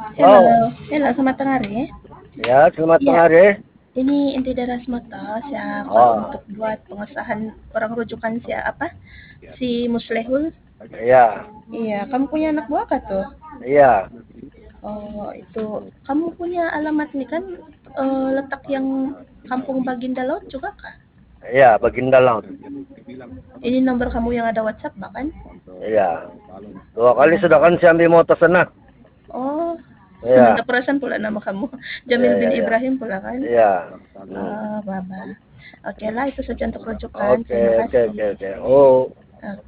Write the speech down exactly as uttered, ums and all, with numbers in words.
Hello, Oh, hello, selamat tengah hari. ya selamat Iya, tengah hari. ini inti dari Asmata. Saya call Oh, untuk buat pengesahan orang rujukan si apa? Si Muslehul. iya, Iya, kamu punya anak buah kah tuh? iya, Oh, itu kamu punya alamat nih kan eh, letak yang Kampung Baginda Laut juga kah? iya, Baginda Lounge. Ini nomor kamu yang ada WhatsApp bahkan? Iya, dua kali sudah Oh, kan saya ambil motor sana. oh, Iya, Nggak perasan pula nama kamu. iya, Jamil iya, bin iya, Ibrahim pula kan? iya. Hmm. Oh, Baba. Oke lah, itu saja untuk rujukan. Oke, Terima oke, oke, kasih. oke. Oh.